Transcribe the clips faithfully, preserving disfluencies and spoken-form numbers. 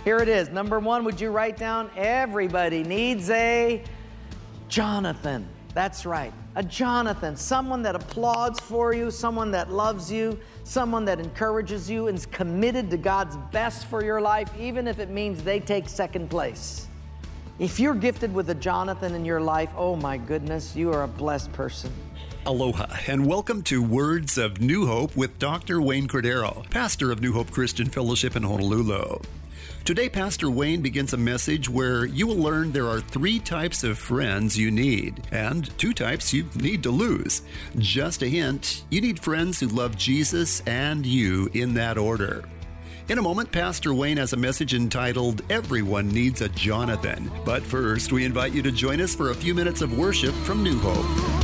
Here it is. Number one, would you write down, everybody needs a Jonathan. That's right, a Jonathan, someone that applauds for you, someone that loves you, someone that encourages you and is committed to God's best for your life, even if it means they take second place. If you're gifted with a Jonathan in your life, oh my goodness, you are a blessed person. Aloha, and welcome to Words of New Hope with Doctor Wayne Cordero, pastor of New Hope Christian Fellowship in Honolulu. Today, Pastor Wayne begins a message where you will learn there are three types of friends you need, and two types you need to lose. Just a hint, you need friends who love Jesus and you in that order. In a moment, Pastor Wayne has a message entitled, Everyone Needs a Jonathan. But first, we invite you to join us for a few minutes of worship from New Hope.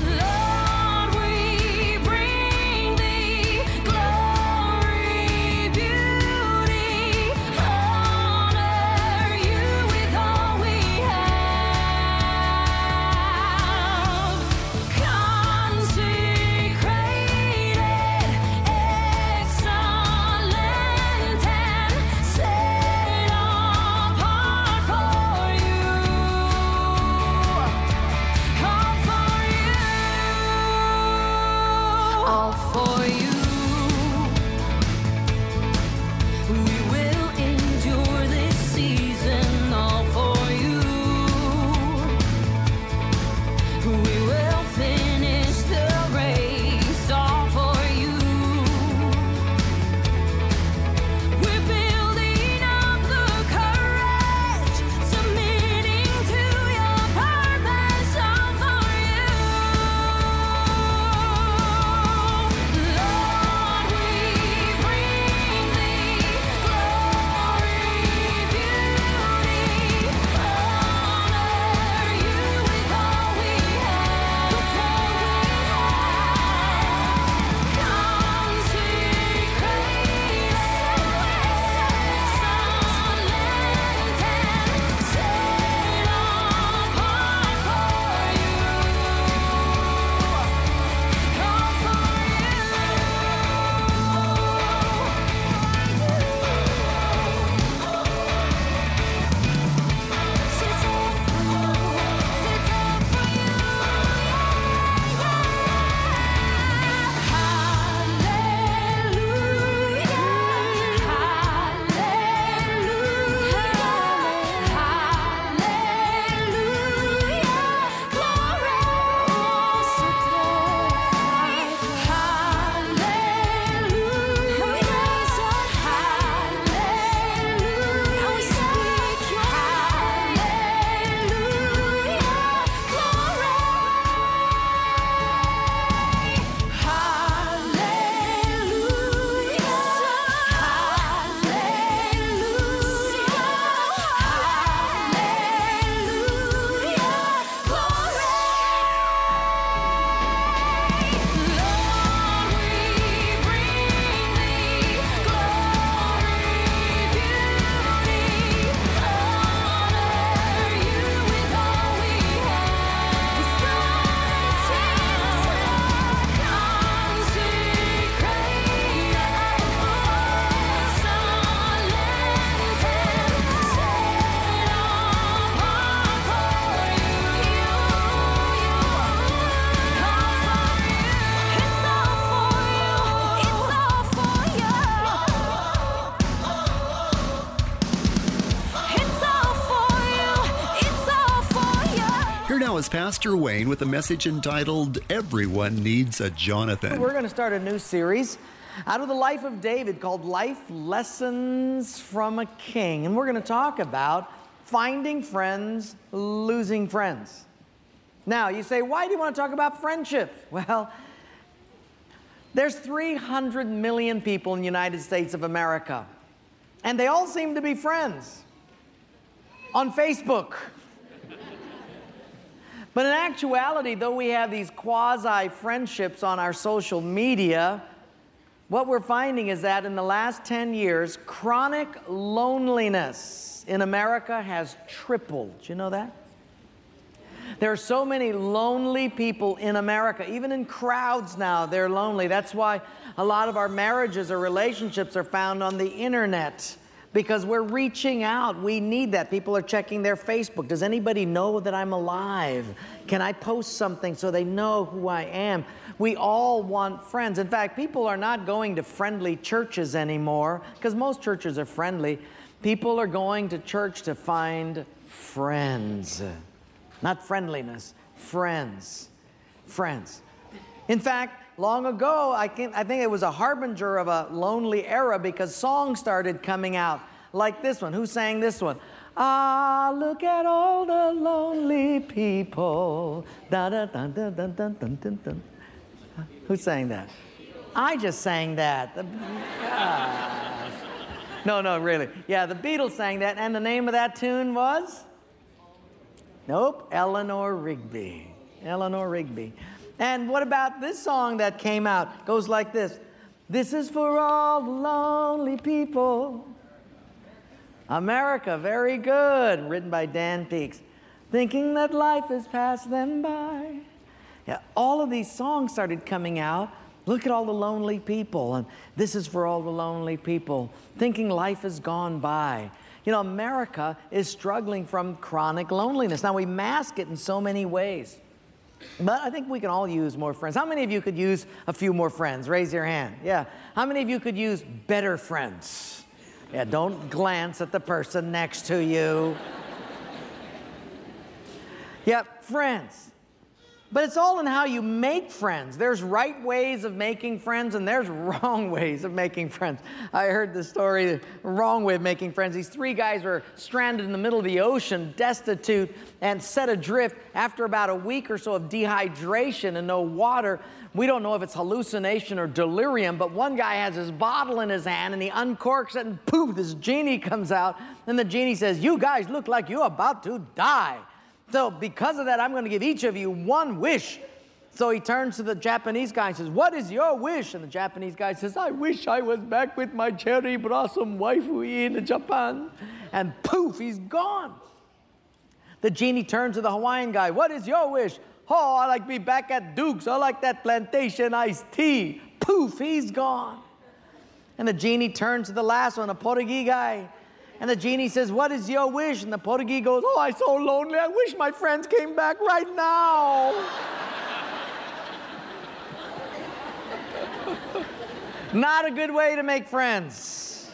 Is Pastor Wayne with a message entitled, Everyone Needs a Jonathan. We're going to start a new series out of the life of David called Life Lessons from a King. And we're going to talk about finding friends, losing friends. Now, you say, why do you want to talk about friendship? Well, there's three hundred million people in the United States of America, and they all seem to be friends on Facebook. But in actuality, though we have these quasi-friendships on our social media, what we're finding is that in the last ten years, chronic loneliness in America has tripled. Do you know that? There are so many lonely people in America. Even in crowds now, they're lonely. That's why a lot of our marriages or relationships are found on the internet. because we're reaching out. We need that. People are checking their Facebook. Does anybody know that I'm alive? Can I post something so they know who I am? We all want friends. In fact, people are not going to friendly churches anymore because most churches are friendly. People are going to church to find friends. Not friendliness, friends. Friends. In fact, long ago, I, can, I think it was a harbinger of a lonely era because songs started coming out like this one. Who sang this one? Ah, look at all the lonely people. Da, da, dun, dun, dun, dun, dun, dun, dun. Who sang that? I just sang that. The, ah. No, no, really. Yeah, the Beatles sang that, and the name of that tune was? Nope, Eleanor Rigby. Eleanor Rigby. And what about this song that came out? It goes like this. This is for all the lonely people. America, very good. Written by Dan Peeks. Thinking that life has passed them by. Yeah, all of these songs started coming out. Look at all the lonely people. And this is for all the lonely people. Thinking life has gone by. You know, America is struggling from chronic loneliness. Now, we mask it in so many ways. But I think we can all use more friends. How many of you could use a few more friends? Raise your hand. Yeah. How many of you could use better friends? Yeah, don't glance at the person next to you. Yeah, friends. But it's all in how you make friends. There's right ways of making friends, and there's wrong ways of making friends. I heard the story, the wrong way of making friends. These three guys were stranded in the middle of the ocean, destitute, and set adrift after about a week or so of dehydration and no water. We don't know if it's hallucination or delirium, but one guy has his bottle in his hand, and he uncorks it, and poof, this genie comes out. And the genie says, "You guys look like you're about to die. So because of that, I'm going to give each of you one wish." So he turns to the Japanese guy and says, "What is your wish?" And the Japanese guy says, "I wish I was back with my cherry blossom waifu in Japan." And poof, he's gone. The genie turns to the Hawaiian guy. "What is your wish?" "Oh, I like to be back at Duke's. I like that plantation iced tea." Poof, he's gone. And the genie turns to the last one, a Portuguese guy. And the genie says, "What is your wish?" And the Portuguese goes, "Oh, I'm so lonely. I wish my friends came back right now." Not a good way to make friends.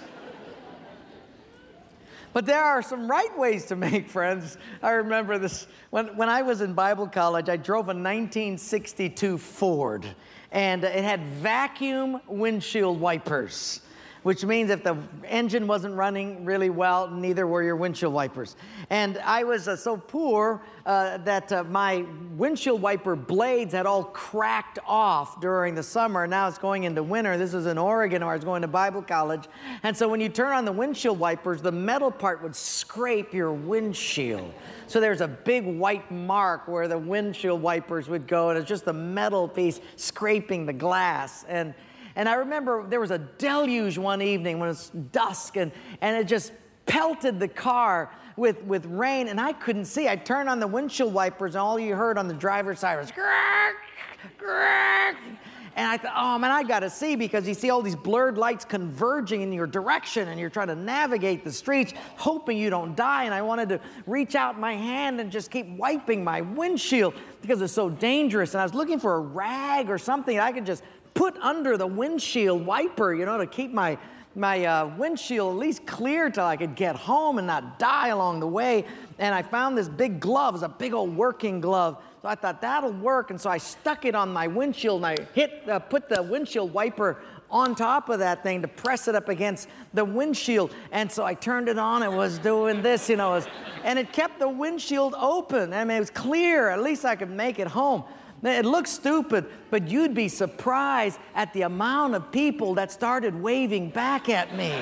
But there are some right ways to make friends. I remember this. When, when I was in Bible college, I drove a nineteen sixty-two Ford. And it had vacuum windshield wipers, which means if the engine wasn't running really well, neither were your windshield wipers. And I was uh, so poor uh, that uh, my windshield wiper blades had all cracked off during the summer. Now it's going into winter. This was in Oregon where I was going to Bible college. And so when you turn on the windshield wipers, the metal part would scrape your windshield. So there's a big white mark where the windshield wipers would go, and it's just the metal piece scraping the glass. And And I remember there was a deluge one evening when it was dusk, and, and it just pelted the car with, with rain, and I couldn't see. I turned on the windshield wipers, and all you heard on the driver's side was grrrk, grrrk. And I thought, oh man, I got to see, because you see all these blurred lights converging in your direction, and you're trying to navigate the streets, hoping you don't die. And I wanted to reach out my hand and just keep wiping my windshield because it's so dangerous. And I was looking for a rag or something I could just put under the windshield wiper, you know, to keep my my uh, windshield at least clear till I could get home and not die along the way. And I found this big glove. It was a big old working glove. So I thought that'll work. And so I stuck it on my windshield, and I hit, uh, put the windshield wiper on top of that thing to press it up against the windshield. And so I turned it on and was doing this, you know, it was, and it kept the windshield open. I mean, it was clear. At least I could make it home. It looks stupid, but you'd be surprised at the amount of people that started waving back at me.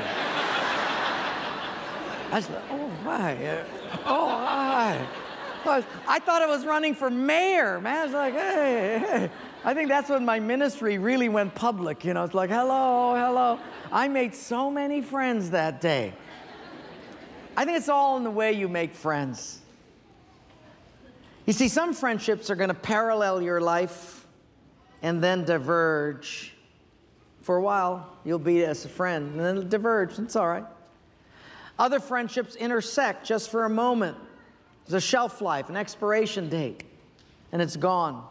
I said, "Oh, hi. Oh, hi." I thought I was running for mayor, man. I was like, hey, hey. I think that's when my ministry really went public. You know, it's like, hello, hello. I made so many friends that day. I think it's all in the way you make friends. You see, some friendships are going to parallel your life and then diverge. For a while, you'll be as a friend, and then it'll diverge. It's all right. Other friendships intersect just for a moment. There's a shelf life, an expiration date, and it's gone.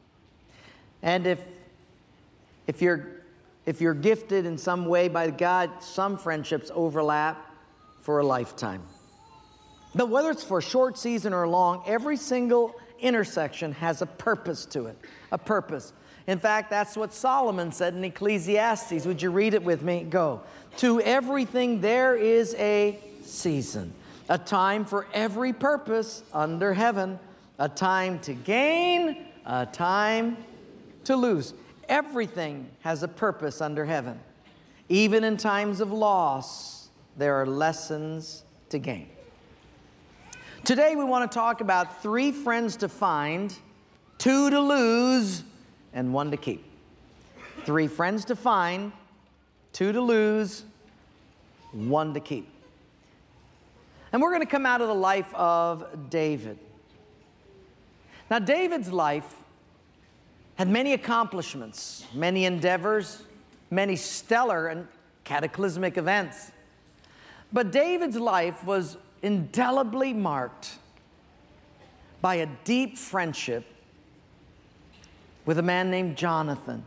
And if, if, you're, if you're gifted in some way by God, some friendships overlap for a lifetime. But whether it's for a short season or long, every single intersection has a purpose to it, a purpose. In fact, that's what Solomon said in Ecclesiastes. Would you read it with me? Go. To everything there is a season, a time for every purpose under heaven, a time to gain, a time to lose. Everything has a purpose under heaven. Even in times of loss, there are lessons to gain. Today we want to talk about three friends to find, two to lose, and one to keep. Three friends to find, two to lose, one to keep. And we're going to come out of the life of David. Now, David's life had many accomplishments, many endeavors, many stellar and cataclysmic events. But David's life was indelibly marked by a deep friendship with a man named Jonathan.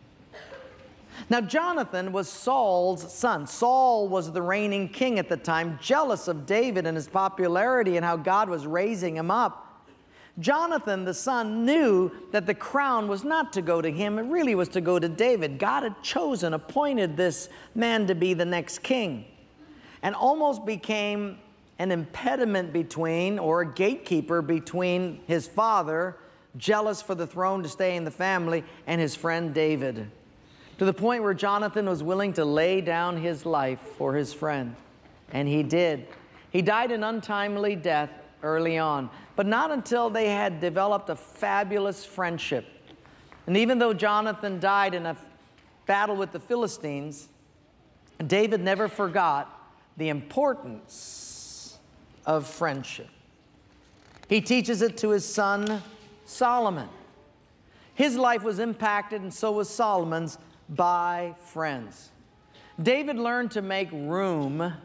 Now, Jonathan was Saul's son. Saul was the reigning king at the time, jealous of David and his popularity and how God was raising him up. Jonathan, the son, knew that the crown was not to go to him. It really was to go to David. God had chosen, appointed this man to be the next king, and almost became an impediment between, or a gatekeeper between, his father, jealous for the throne to stay in the family, and his friend David, to the point where Jonathan was willing to lay down his life for his friend. And he did. He died an untimely death early on, but not until they had developed a fabulous friendship. And even though Jonathan died in a battle with the Philistines, David never forgot the importance of friendship. He teaches it to his son Solomon. His life was impacted, and so was Solomon's, by friends. David learned to make room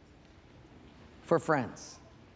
for friends.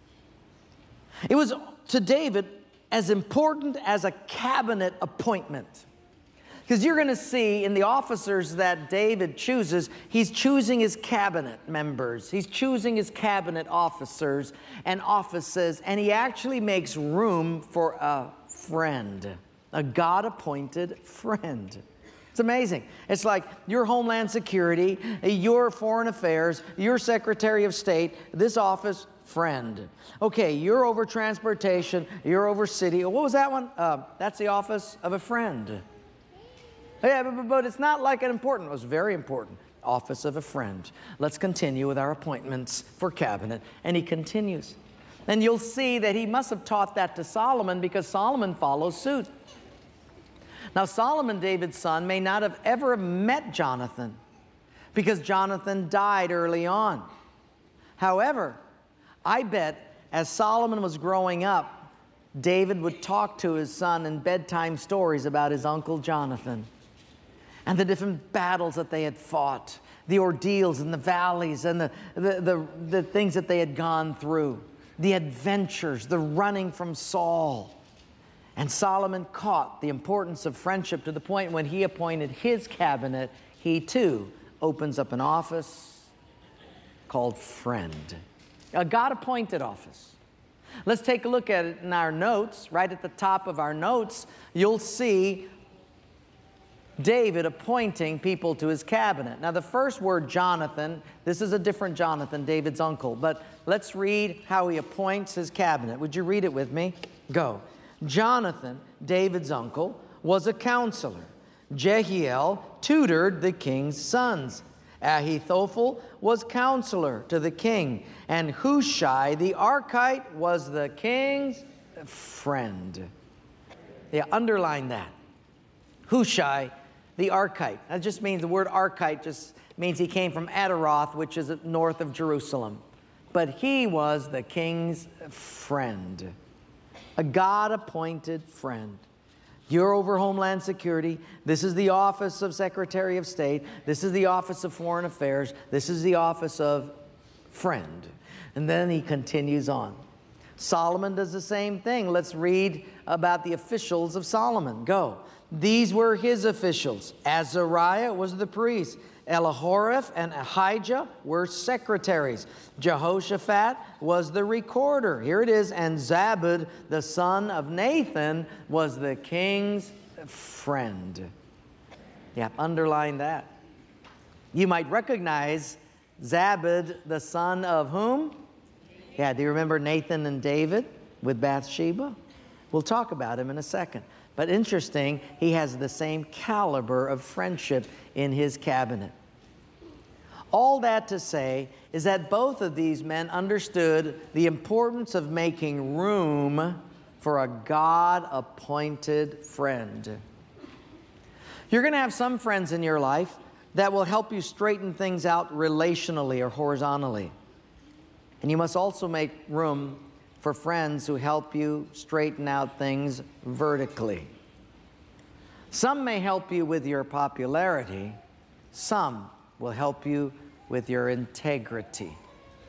It was to David as important as a cabinet appointment. Because you're going to see in the officers that David chooses, he's choosing his cabinet members. He's choosing his cabinet officers and offices, and he actually makes room for a friend, a God-appointed friend. It's amazing. It's like your Homeland Security, your Foreign Affairs, your Secretary of State, this office, friend. Okay, you're over transportation, you're over city. What was that one? Uh, that's the office of a friend. Yeah, but, but it's not like an important. It was very important. Office of a friend. Let's continue with our appointments for cabinet. And he continues. And you'll see that he must have taught that to Solomon, because Solomon follows suit. Now, Solomon, David's son, may not have ever met Jonathan, because Jonathan died early on. However, I bet as Solomon was growing up, David would talk to his son in bedtime stories about his uncle Jonathan and the different battles that they had fought, the ordeals and the valleys and the, the, the, the things that they had gone through, the adventures, the running from Saul. And Solomon caught the importance of friendship to the point when he appointed his cabinet, he too opens up an office called friend, a God-appointed office. Let's take a look at it in our notes. Right at the top of our notes, you'll see David appointing people to his cabinet. Now, the first word, Jonathan, this is a different Jonathan, David's uncle, but let's read how he appoints his cabinet. Would you read it with me? Go. Jonathan, David's uncle, was a counselor. Jehiel tutored the king's sons. Ahithophel was counselor to the king. And Hushai the Archite was the king's friend. Yeah, underline that. Hushai the Archite. That just means, the word Archite just means he came from Adaroth, which is north of Jerusalem. But he was the king's friend. A God-appointed friend. You're over Homeland Security. This is the office of Secretary of State. This is the office of Foreign Affairs. This is the office of friend. And then he continues on. Solomon does the same thing. Let's read about the officials of Solomon. Go. These were his officials. Azariah was the priest. Elihoreph and Ahijah were secretaries. Jehoshaphat was the recorder. Here it is. And Zabud, the son of Nathan, was the king's friend. Yeah, underline that. You might recognize Zabud, the son of whom? Yeah, do you remember Nathan and David with Bathsheba? We'll talk about him in a second. But interesting, he has the same caliber of friendship in his cabinet. All that to say is that both of these men understood the importance of making room for a God-appointed friend. You're going to have some friends in your life that will help you straighten things out relationally or horizontally. And you must also make room for friends who help you straighten out things vertically. Some may help you with your popularity. Some will help you with your integrity.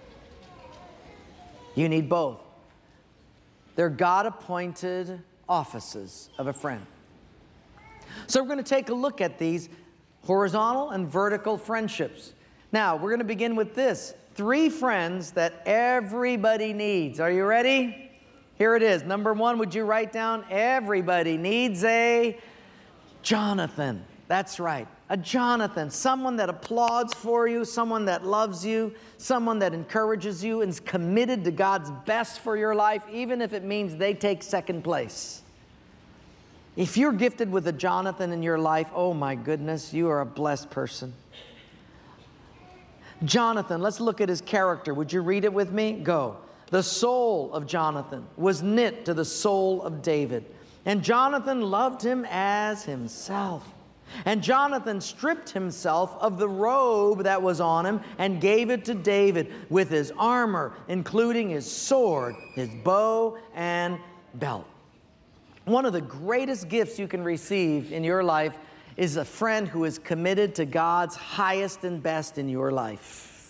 You need both. They're God-appointed offices of a friend. So we're going to take a look at these horizontal and vertical friendships. Now, we're going to begin with this. Three friends that everybody needs. Are you ready? Here it is. Number one, would you write down? Everybody needs a Jonathan. That's right. A Jonathan. Someone that applauds for you, someone that loves you, someone that encourages you and is committed to God's best for your life, even if it means they take second place. If you're gifted with a Jonathan in your life, oh my goodness, you are a blessed person. Jonathan, let's look at his character. Would you read it with me? Go. The soul of Jonathan was knit to the soul of David, and Jonathan loved him as himself. And Jonathan stripped himself of the robe that was on him and gave it to David with his armor, including his sword, his bow, and belt. One of the greatest gifts you can receive in your life is a friend who is committed to God's highest and best in your life.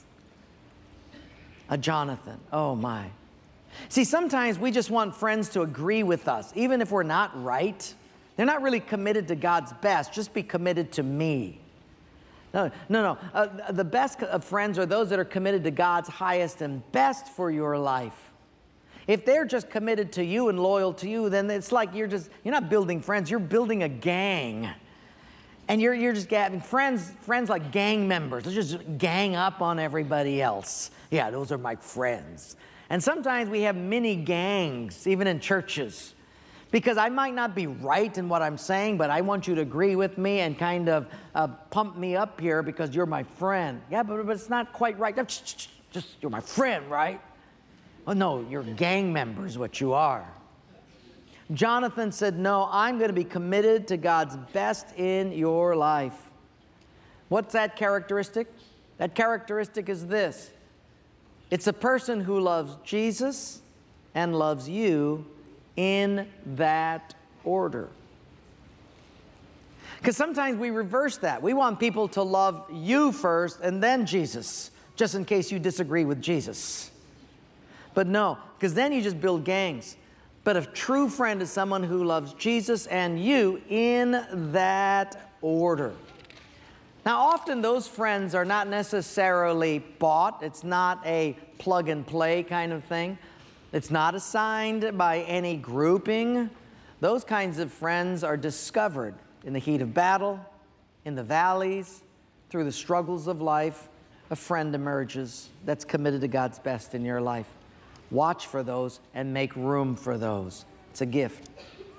A Jonathan. Oh my. See, sometimes we just want friends to agree with us, even if we're not right. They're not really committed to God's best. Just be committed to me. No, no, no. Uh, the best of friends are those that are committed to God's highest and best for your life. If they're just committed to you and loyal to you, then it's like you're just, you're not building friends, you're building a gang. And you're, you're just having friends, friends like gang members. Let's just gang up on everybody else. Yeah, those are my friends. And sometimes we have mini gangs, even in churches. Because I might not be right in what I'm saying, but I want you to agree with me and kind of uh, pump me up here because you're my friend. Yeah, but, but it's not quite right. Just, just, you're my friend, right? Oh, no, you're gang members, what you are. Jonathan said, no, I'm going to be committed to God's best in your life. What's that characteristic? That characteristic is this. It's a person who loves Jesus and loves you in that order. Because sometimes we reverse that. We want people to love you first and then Jesus, just in case you disagree with Jesus. But no, because then you just build gangs. But a true friend is someone who loves Jesus and you in that order. Now, often those friends are not necessarily bought. It's not a plug and play kind of thing. It's not assigned by any grouping. Those kinds of friends are discovered in the heat of battle, in the valleys, through the struggles of life. A friend emerges that's committed to God's best in your life. Watch for those and make room for those. It's a gift.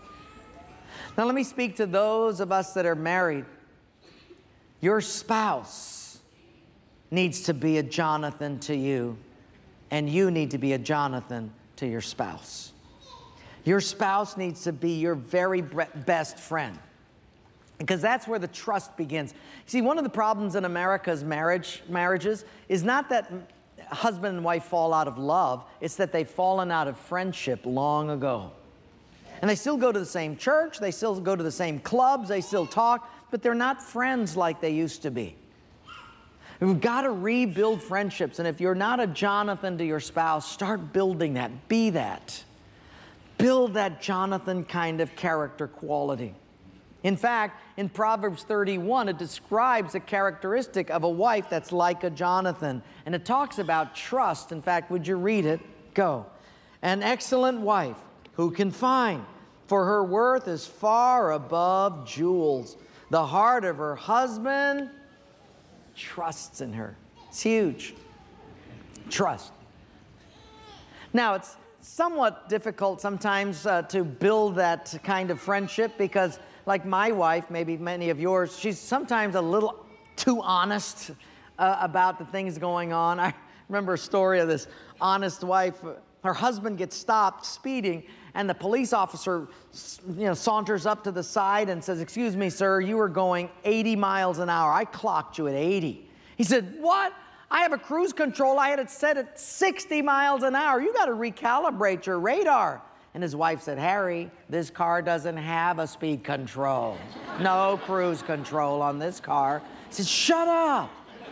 Now let me speak to those of us that are married. Your spouse needs to be a Jonathan to you, and you need to be a Jonathan to your spouse. Your spouse needs to be your very best friend, because that's where the trust begins. See, one of the problems in America's marriage marriages is not that husband and wife fall out of love, it's that they've fallen out of friendship long ago. And they still go to the same church, they still go to the same clubs, they still talk, but they're not friends like they used to be. We've got to rebuild friendships. And if you're not a Jonathan to your spouse, start building that. Be that. Build that Jonathan kind of character quality. In fact, in Proverbs thirty-one, it describes a characteristic of a wife that's like a Jonathan. And it talks about trust. In fact, would you read it? Go. An excellent wife who can find, for her worth is far above jewels. The heart of her husband trusts in her. It's huge. Trust. Now, it's somewhat difficult sometimes uh, to build that kind of friendship because, like my wife, maybe many of yours, she's sometimes a little too honest uh, about the things going on. I remember a story of this honest wife. Her husband gets stopped speeding, and the police officer, you know, saunters up to the side and says, "Excuse me, sir, you were going eighty miles an hour. I clocked you at eighty. He said, "What? I have a cruise control. I had it set at sixty miles an hour. You got to recalibrate your radar." And his wife said, "Harry, this car doesn't have a speed control. No cruise control on this car." He said, "Shut up."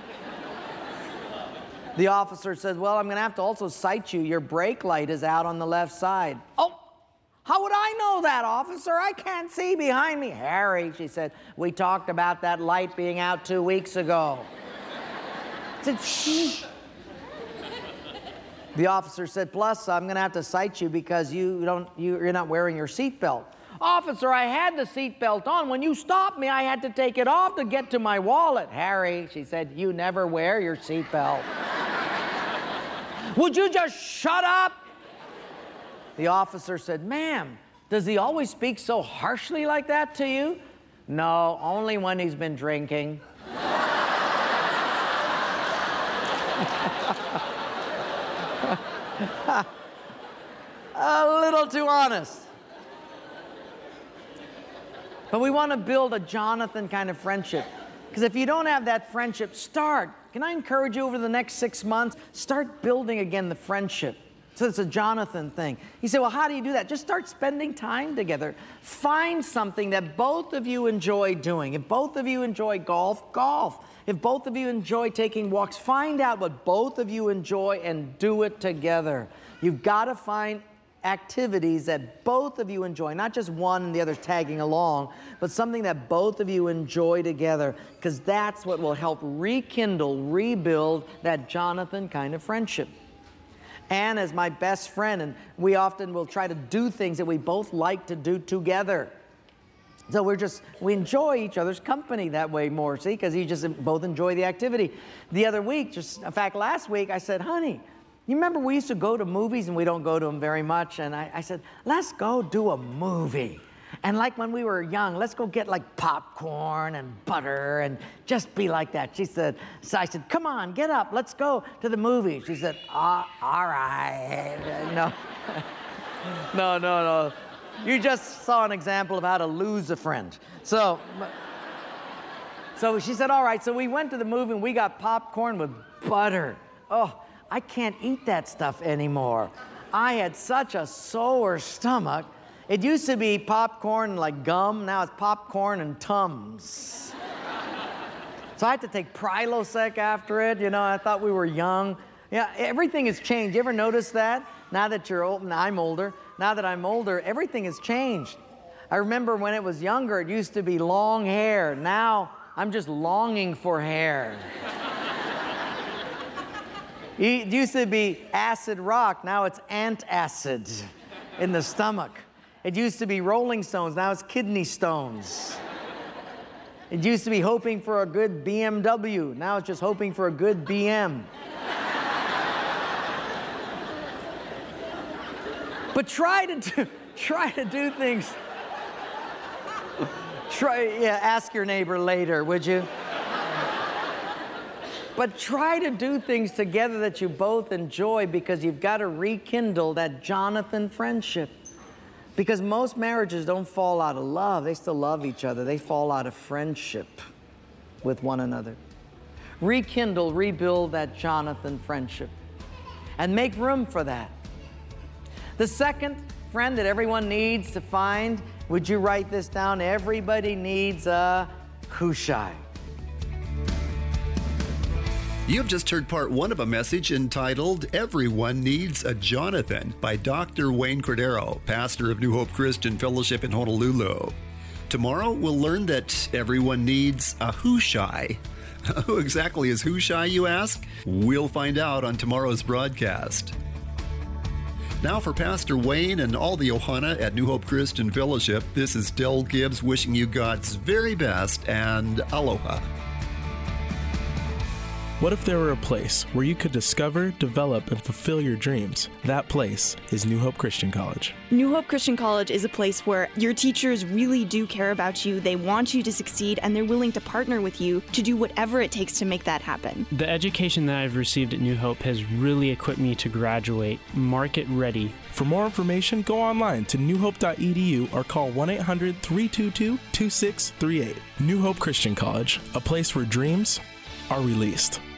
The officer says, "Well, I'm going to have to also cite you. Your brake light is out on the left side." "Oh, how would I know that, officer? I can't see behind me." "Harry," she said, "we talked about that light being out two weeks ago." I said, "Shh." The officer said, "Plus, I'm going to have to cite you because you don't, you, you're not wearing your seatbelt." "Officer, I had the seatbelt on. When you stopped me, I had to take it off to get to my wallet." "Harry," she said, "you never wear your seatbelt." "Would you just shut up?" The officer said, "Ma'am, does he always speak so harshly like that to you?" "No, only when he's been drinking." A little too honest. But we want to build a Jonathan kind of friendship. Because if you don't have that friendship, start. Can I encourage you over the next six months, start building again the friendship. So it's a Jonathan thing. You say, "Well, how do you do that?" Just start spending time together. Find something that both of you enjoy doing. If both of you enjoy golf, golf. If both of you enjoy taking walks, find out what both of you enjoy and do it together. You've got to find activities that both of you enjoy, not just one and the other tagging along, but something that both of you enjoy together, because that's what will help rekindle, rebuild that Jonathan kind of friendship. Anne is my best friend, and we often will try to do things that we both like to do together. So we're just, we enjoy each other's company that way more, see, because you just both enjoy the activity. The other week, just in fact, last week, I said, "Honey, you remember we used to go to movies, and we don't go to them very much." And I, I said, "Let's go do a movie. And like when we were young, let's go get like popcorn and butter and just be like that." She said, so I said, "Come on, get up, let's go to the movie." She said, "Ah, all right." No, no, no, no. You just saw an example of how to lose a friend. So, so she said, "All right." So we went to the movie and we got popcorn with butter. Oh, I can't eat that stuff anymore. I had such a sore stomach. It used to be popcorn like gum. Now it's popcorn and Tums. So I had to take Prilosec after it. You know, I thought we were young. Yeah, everything has changed. You ever notice that? Now that you're old, and I'm older, now that I'm older, everything has changed. I remember when it was younger, it used to be long hair. Now I'm just longing for hair. It used to be acid rock. Now it's antacid in the stomach. It used to be Rolling Stones. Now it's kidney stones. It used to be hoping for a good B M W. Now it's just hoping for a good B M. But try to do, try to do things. Try, yeah, ask your neighbor later, would you? But try to do things together that you both enjoy, because you've got to rekindle that Jonathan friendship. Because most marriages don't fall out of love. They still love each other. They fall out of friendship with one another. Rekindle, rebuild that Jonathan friendship. And make room for that. The second friend that everyone needs to find, would you write this down? Everybody needs a Hushai. You have just heard part one of a message entitled Everyone Needs a Jonathan by Doctor Wayne Cordero, pastor of New Hope Christian Fellowship in Honolulu. Tomorrow, we'll learn that everyone needs a Hushai. Who exactly is Hushai, you ask? We'll find out on tomorrow's broadcast. Now for Pastor Wayne and all the Ohana at New Hope Christian Fellowship, this is Del Gibbs wishing you God's very best and aloha. What if there were a place where you could discover, develop, and fulfill your dreams? That place is New Hope Christian College. New Hope Christian College is a place where your teachers really do care about you, they want you to succeed, and they're willing to partner with you to do whatever it takes to make that happen. The education that I've received at New Hope has really equipped me to graduate market ready. For more information, go online to new hope dot e d u or call one eight hundred, three two two, two six three eight. New Hope Christian College, a place where dreams are released.